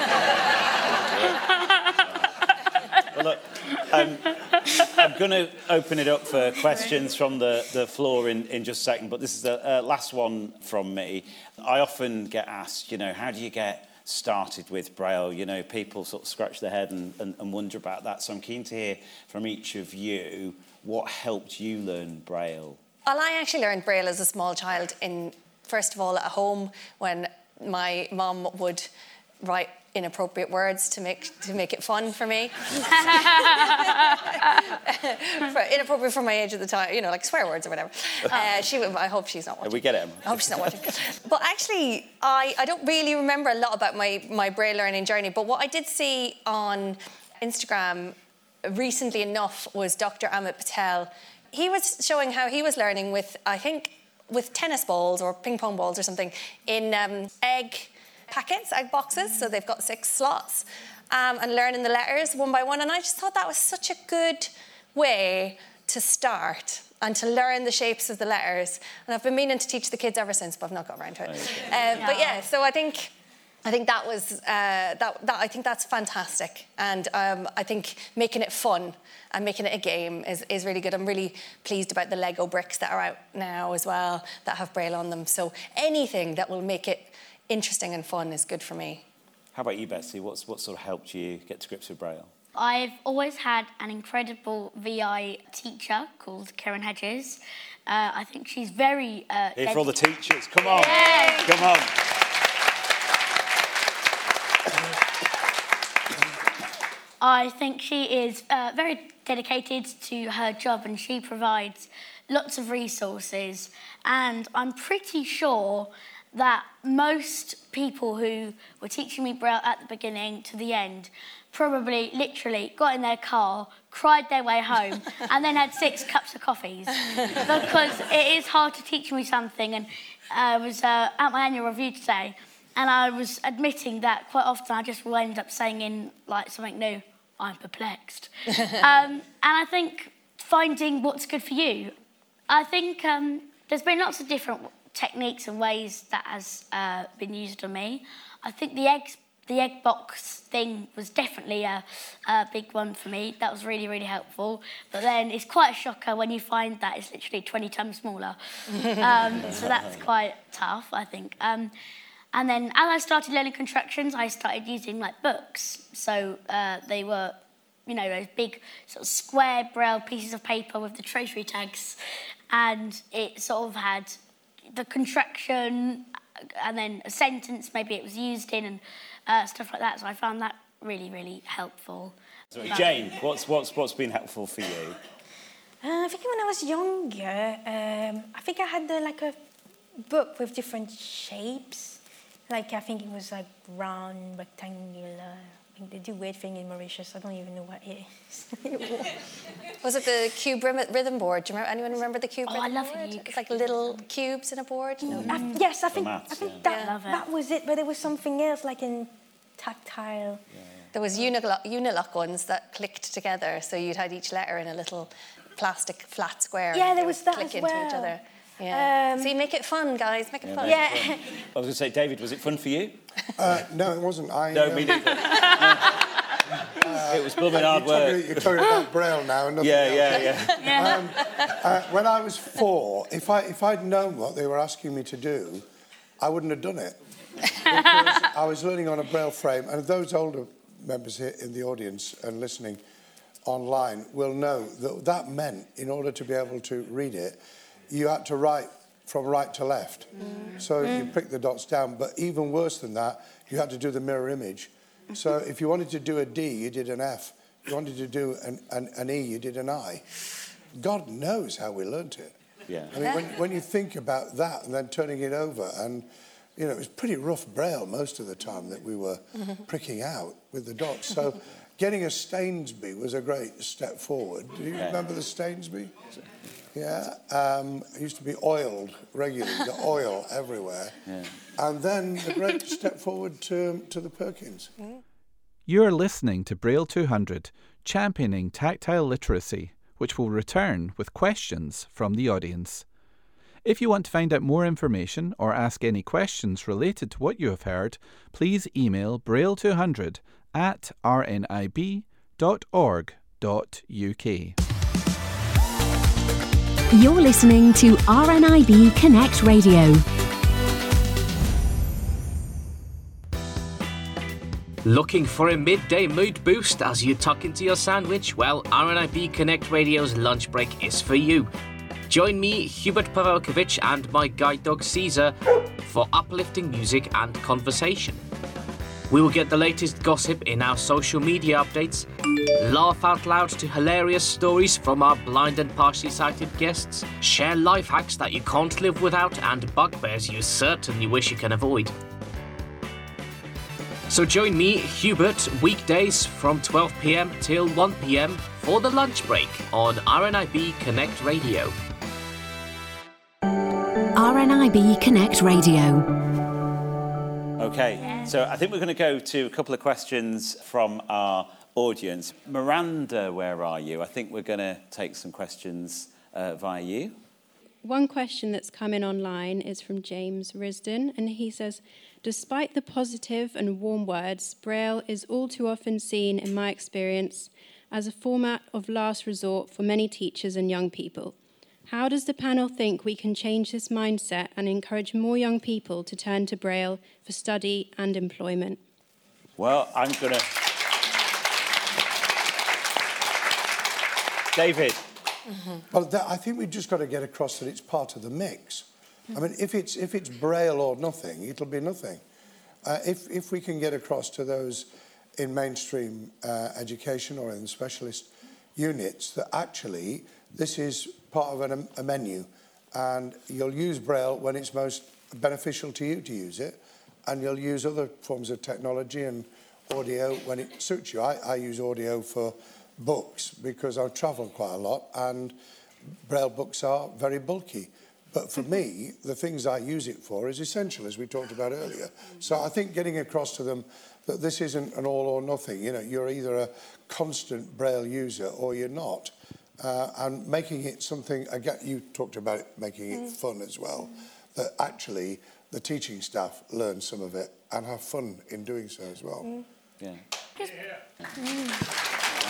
Well, look, um, I'm going to open it up for questions from the, the floor in, in just a second, but this is the uh, last one from me. I often get asked, you know, how do you get started with Braille? You know, people sort of scratch their head and, and, and wonder about that. So I'm keen to hear from each of you what helped you learn Braille. Well, I actually learned Braille as a small child in, first of all, at home when my mum would write inappropriate words to make to make it fun for me. for, inappropriate for my age at the time, you know, like swear words or whatever. Uh, she would, I hope she's not watching. We get it, Emma. I hope she's not watching. But actually, I, I don't really remember a lot about my, my Braille learning journey, but what I did see on Instagram recently enough was Doctor Amit Patel. He was showing how he was learning with, I think, with tennis balls or ping pong balls or something in um, egg packets, egg boxes, so they've got six slots, um, and learning the letters one by one. And I just thought that was such a good way to start and to learn the shapes of the letters. And I've been meaning to teach the kids ever since, but I've not got around to it. Okay. Uh, yeah. But yeah, so I think I think that was uh, that, that. I think that's fantastic, and um, I think making it fun and making it a game is, is really good. I'm really pleased about the Lego bricks that are out now as well that have Braille on them. So anything that will make it interesting and fun is good for me. How about you, Betsy? What's what sort of helped you get to grips with Braille? I've always had an incredible V I teacher called Karen Hedges. Uh, I think she's very... Uh, Here for all the teachers. Come on. Yay. Come on. I think she is uh, very dedicated to her job, and she provides lots of resources. And I'm pretty sure that most people who were teaching me Braille at the beginning to the end probably literally got in their car, cried their way home, and then had six cups of coffees. Because it is hard to teach me something. And I was uh, at my annual review today, and I was admitting that quite often I just will end up saying in like something new, I'm perplexed. um, and I think finding what's good for you. I think um, there's been lots of different techniques and ways that has uh, been used on me. I think the eggs, the egg box thing was definitely a, a big one for me. That was really, really helpful. But then it's quite a shocker when you find that it's literally twenty times smaller. um, so that's quite tough, I think. Um, and then as I started learning contractions, I started using like books. So uh, they were, you know, those big sort of square Braille pieces of paper with the tracery tags, and it sort of had the contraction and then a sentence maybe it was used in and uh, stuff like that. So I found that really, really helpful. So, Jane, what's what's what's been helpful for you? Uh, I think when I was younger, um, I think I had the, like a book with different shapes. Like I think it was like round, rectangular. I think they do weird thing in Mauritius. I don't even know what it is. Was it the cube rhythm board? Do you remember? Anyone remember the cube Oh, rhythm I love board? the It's like little cubes in a board. No. I, yes, I think, maths, I think yeah. that, Yeah. Love it. that was it, but there was something else, like in tactile. There was unilock, unilock ones that clicked together, so you'd had each letter in a little plastic flat square. Yeah, and there they was would that click as into well. each other. Yeah. Um, so you make it fun, guys. Make it fun. Yeah. I was going to say, David, was it fun for you? Uh, no, it wasn't. I, No, um, me neither. Uh, it was blooming hard you're work. Talking, you're talking about Braille now and nothing Yeah, else. yeah, yeah. Um, uh, when I was four, if, I, if I'd known what they were asking me to do, I wouldn't have done it. Because I was learning on a Braille frame, and those older members here in the audience and listening online will know that that meant, in order to be able to read it, you had to write from right to left. Mm. So mm. you prick the dots down, but even worse than that, you had to do the mirror image. So if you wanted to do a D, you did an F. If you wanted to do an, an, an E, you did an I. God knows how we learnt it. Yeah. I mean, when, when you think about that and then turning it over, and, you know, it was pretty rough Braille most of the time that we were pricking out with the dots. So getting a Stainsby was a great step forward. Do you yeah. remember the Stainsby? Yeah. Um, it used to be oiled regularly, the oil everywhere. Yeah. And then the great step forward to, to the Perkins. You're listening to Braille two hundred, championing tactile literacy, which will return with questions from the audience. If you want to find out more information or ask any questions related to what you have heard, please email braille two hundred at r n i b dot org dot u k. You're listening to R N I B Connect Radio. Looking for a midday mood boost as you tuck into your sandwich? Well, R N I B Connect Radio's lunch break is for you. Join me, Hubert Pavelkovich, and my guide dog Caesar for uplifting music and conversation. We will get the latest gossip in our social media updates, laugh out loud to hilarious stories from our blind and partially sighted guests, share life hacks that you can't live without, and bugbears you certainly wish you can avoid. So join me, Hubert, weekdays from twelve p m till one p m for the lunch break on R N I B Connect Radio. R N I B Connect Radio. Okay, so I think we're going to go to a couple of questions from our audience. Miranda, where are you? I think we're going to take some questions uh, via you. One question that's come in online is from James Risden, and he says, despite the positive and warm words, Braille is all too often seen, in my experience, as a format of last resort for many teachers and young people. How does the panel think we can change this mindset and encourage more young people to turn to Braille for study and employment? Well, I'm going to... David. Mm-hmm. Well, that, I think we've just got to get across that it's part of the mix. I mean, if it's if it's Braille or nothing, it'll be nothing. Uh, if if we can get across to those in mainstream uh, education or in specialist units that actually this is part of an, a menu, and you'll use Braille when it's most beneficial to you to use it, and you'll use other forms of technology and audio when it suits you. I, I use audio for books because I travel quite a lot, and Braille books are very bulky. But for me, the things I use it for is essential, as we talked about earlier. So I think getting across to them that this isn't an all or nothing. You know, you're either a constant Braille user or you're not. Uh, and making it something, again, you talked about it, making it fun as well, that actually the teaching staff learn some of it and have fun in doing so as well. Mm. Yeah. Mm.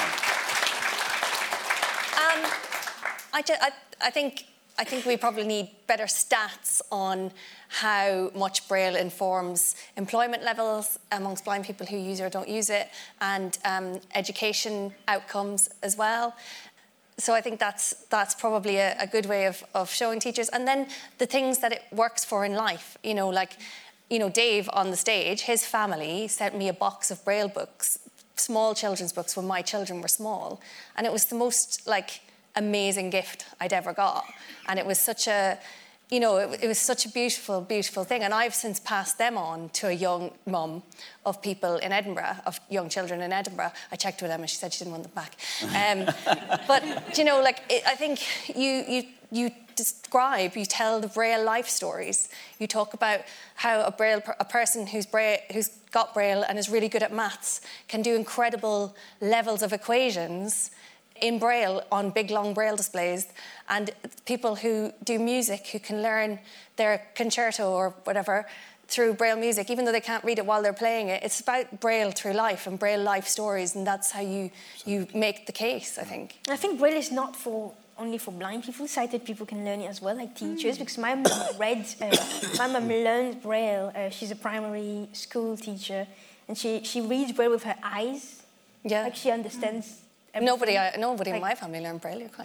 Um, I, ju- I, I think I think we probably need better stats on how much Braille informs employment levels amongst blind people who use it or don't use it, and um, education outcomes as well. So I think that's that's probably a, a good way of, of showing teachers. And then the things that it works for in life, you know, like, you know, Dave on the stage, his family sent me a box of Braille books, small children's books when my children were small. And it was the most, like, amazing gift I'd ever got. And it was such a, you know, it, it was such a beautiful, beautiful thing. And I've since passed them on to a young mum of people in Edinburgh, of young children in Edinburgh. I checked with Emma, she said she didn't want them back. Um, but, you know, like, it, I think you, you, you describe, you tell the Braille life stories. You talk about how a Braille, a person who's, Braille, who's got Braille and is really good at maths can do incredible levels of equations in Braille on big, long Braille displays, and people who do music, who can learn their concerto or whatever through Braille music, even though they can't read it while they're playing it. It's about Braille through life and Braille life stories, and that's how you, you make the case, I think. I think Braille is not for only for blind people. Sighted people can learn it as well, like teachers, mm. because my mum read, uh, my mum learned Braille. Uh, she's a primary school teacher, and she, she reads Braille with her eyes. Yeah. Like she understands mm. everything. Nobody, I, nobody like, in my family learned Braille. Kind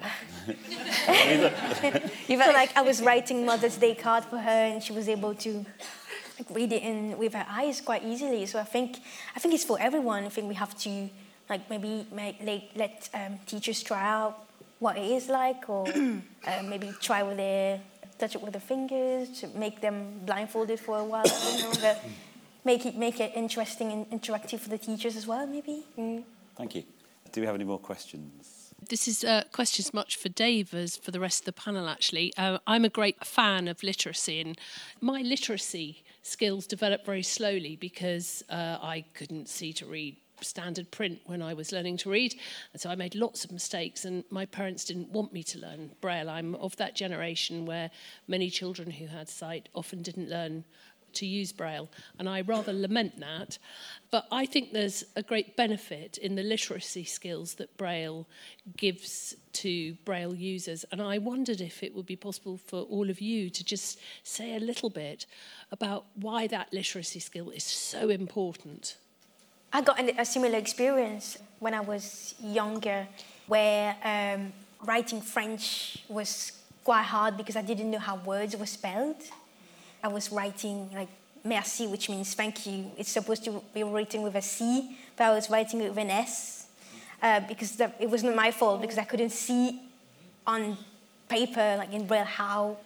of. So like I was writing Mother's Day card for her, and she was able to like, read it in with her eyes quite easily. So I think I think it's for everyone. I think we have to like maybe make, like, let um, teachers try out what it is like, or uh, maybe try with their touch it with their fingers to make them blindfolded for a while. I don't know, but make it make it interesting and interactive for the teachers as well, maybe. Mm. Thank you. Do we have any more questions? This is uh, questions much for Dave as for the rest of the panel, actually. Uh, I'm a great fan of literacy, and my literacy skills developed very slowly because uh, I couldn't see to read standard print when I was learning to read, and so I made lots of mistakes, and my parents didn't want me to learn Braille. I'm of that generation where many children who had sight often didn't learn to use Braille, and I rather lament that. But I think there's a great benefit in the literacy skills that Braille gives to Braille users, and I wondered if it would be possible for all of you to just say a little bit about why that literacy skill is so important. I got a similar experience when I was younger, where um, writing French was quite hard because I didn't know how words were spelled. I was writing like merci, which means thank you. It's supposed to be written with a C, but I was writing it with an S uh, because the, it wasn't my fault, because I couldn't see on paper, like in Braille, how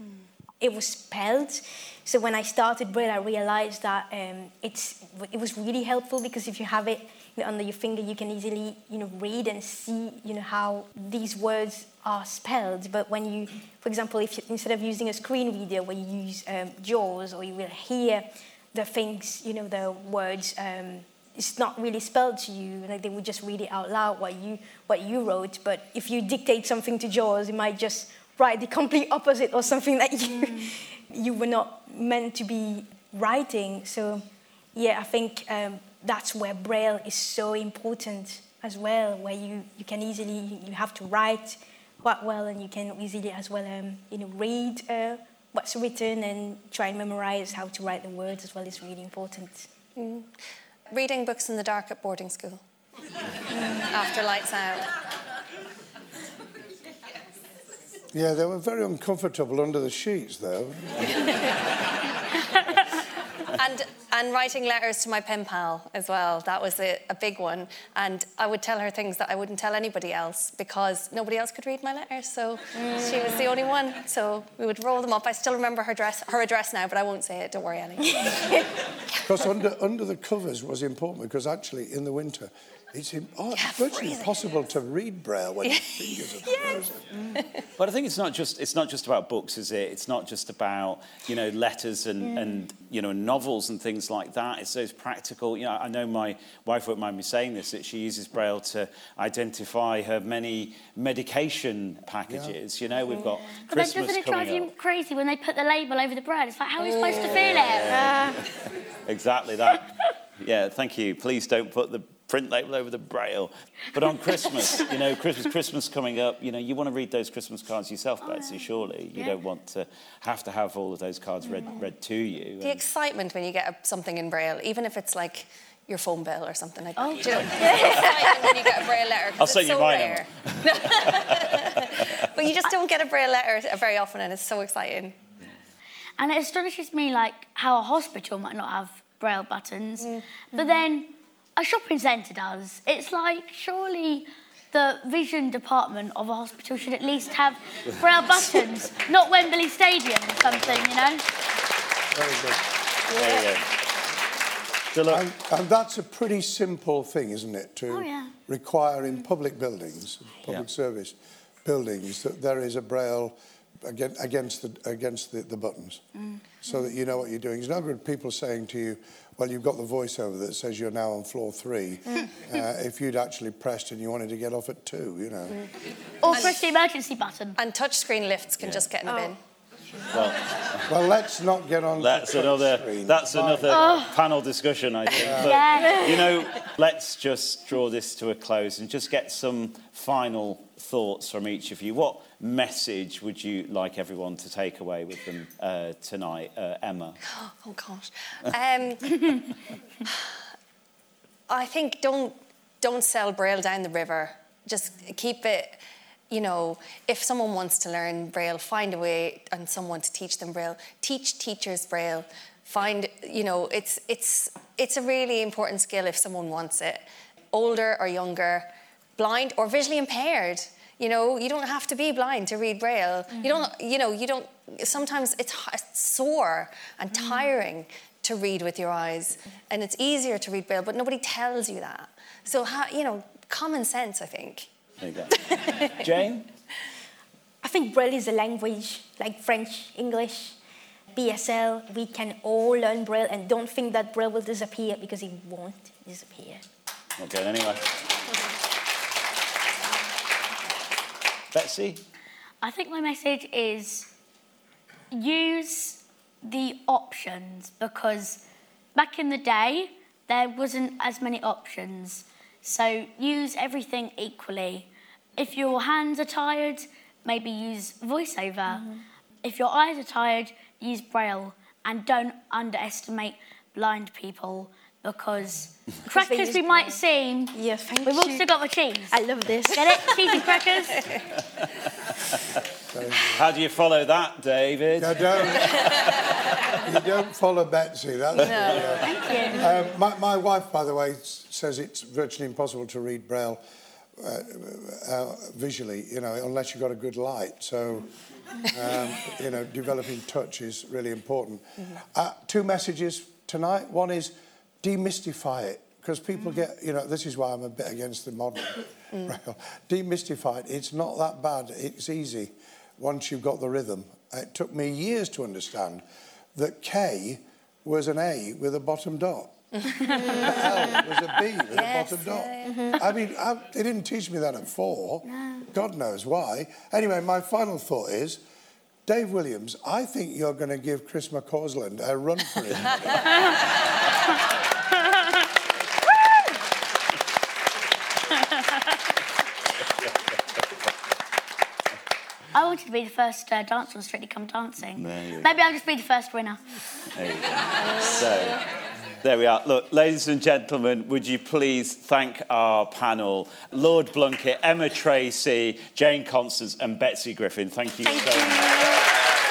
it was spelled. So when I started Braille, I realized that um, it's it was really helpful, because if you have it, you know, under your finger, you can easily, you know, read and see, you know, how these words are spelled. But when you, for example, if you, instead of using a screen reader where you use um, JAWS, or you will hear the things, you know, the words, um, it's not really spelled to you. Like they would just read it out loud what you what you wrote. But if you dictate something to JAWS, it might just write the complete opposite, or something that you mm. you were not meant to be writing. So, yeah, I think um, that's where Braille is so important as well, where you, you can easily, you have to write quite well, and you can easily as well, um, you know, read uh, what's written and try and memorize how to write the words as well is really important. Mm. Reading books in the dark at boarding school. After lights out. Yeah, they were very uncomfortable under the sheets, though. and and writing letters to my pen pal as well. That was a, a big one. And I would tell her things that I wouldn't tell anybody else, because nobody else could read my letters. So mm. she was the only one. So we would roll them up. I still remember her dress, her address now, but I won't say it. Don't worry, Annie. Because under under the covers was important, because actually in the winter, it's oh, yeah, virtually impossible to read Braille when your fingers are frozen. Yes. But I think it's not just it's not just about books, is it? It's not just about, you know, letters and, mm. and you know, novels and things like that. It's those practical. You know, I know my wife won't mind me saying this, that she uses Braille to identify her many medication packages. Yeah. You know, we've got yeah. Christmas But then doesn't it drive coming you up. crazy when they put the label over the bread? It's like, how are we supposed to feel it? Yeah. Uh. Exactly that. Yeah, thank you. Please don't put the print label over the Braille. But on Christmas, you know, Christmas, Christmas coming up, you know, you want to read those Christmas cards yourself, Betsy, surely. You yeah. don't want to have to have all of those cards read read to you. The and... excitement when you get a, something in Braille, even if it's like your phone bill or something like that. Oh, you know, the excitement when you get a Braille letter, I'll it's send so you mine. rare. But you just don't get a Braille letter very often, and it's so exciting. And it astonishes me, like, how a hospital might not have Braille buttons, mm. but then a shopping centre does. It's like, surely the vision department of a hospital should at least have Braille buttons, not Wembley Stadium or something, you know? Very good. Yeah. There you go. So look, and, and that's a pretty simple thing, isn't it, to oh, yeah. require in public buildings, public yeah. service buildings, that there is a Braille against, against, the, against the, the buttons, mm. so that you know what you're doing. It's no good people saying to you, well, you've got the voiceover that says you're now on floor three. Mm. Uh, if you'd actually pressed and you wanted to get off at two, you know. Mm. Or press the emergency button. And touchscreen lifts can yeah. just get in the oh. bin. Well, Well, let's not get on. That's the another. screen. That's Fine. another Oh. panel discussion, I think. Yeah. But, Yeah. you know, let's just draw this to a close and just get some final thoughts from each of you. What message would you like everyone to take away with them uh, tonight, uh, Emma? Oh gosh. Um, I think don't don't sell Braille down the river. Just keep it. You know, if someone wants to learn Braille, find a way and someone to teach them Braille. Teach teachers Braille. Find, you know, it's it's it's a really important skill if someone wants it. Older or younger, blind or visually impaired. You know, you don't have to be blind to read Braille. Mm-hmm. You don't, you know, you don't. Sometimes it's, it's sore and tiring mm-hmm. to read with your eyes, and it's easier to read Braille, but nobody tells you that. So, you know, common sense, I think. There you go. Jane? I think Braille is a language, like French, English, B S L. We can all learn Braille, and don't think that Braille will disappear, because it won't disappear. Okay, anyway. Betsy? I think my message is use the options, because back in the day, there wasn't as many options. So use everything equally. If your hands are tired, maybe use VoiceOver. Mm-hmm. If your eyes are tired, use Braille. And don't underestimate blind people, because crackers we might seem, yeah, thank we've you. also got the cheese. I love this. Get it? Cheese and crackers. How do you follow that, David? You don't, you don't follow Betsy. That's No, yeah. thank you. Um, my, my wife, by the way, s- says it's virtually impossible to read Braille uh, uh, visually, you know, unless you've got a good light. So, um, you know, developing touch is really important. Mm-hmm. Uh, two messages tonight. One is demystify it, because people get, you know, this is why I'm a bit against the modern Braille. Demystify it. It's not that bad. It's easy once you've got the rhythm. It took me years to understand that K was an A with a bottom dot. L was a B with yes, a bottom dot. Yeah, yeah. I mean, I, they didn't teach me that at four. No. God knows why. Anyway, my final thought is, Dave Williams, I think you're going to give Chris McCausland a run for it. I wanted to be the first uh, dancer on Strictly Come Dancing. Maybe I'll just be the first winner. There you go. So, there we are. Look, ladies and gentlemen, would you please thank our panel, Lord Blunkett, Emma Tracy, Jane Constance and Betsy Griffin. Thank you thank so you. much.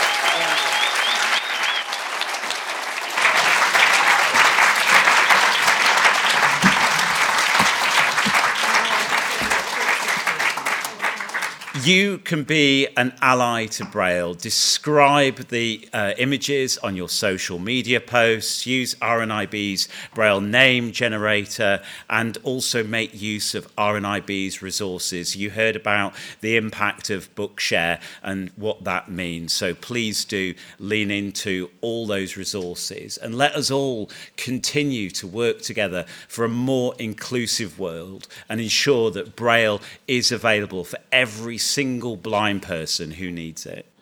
You can be an ally to Braille. Describe the uh, images on your social media posts, use R N I B's Braille name generator, and also make use of R N I B's resources. You heard about the impact of Bookshare and what that means. So please do lean into all those resources and let us all continue to work together for a more inclusive world and ensure that Braille is available for every single blind person who needs it.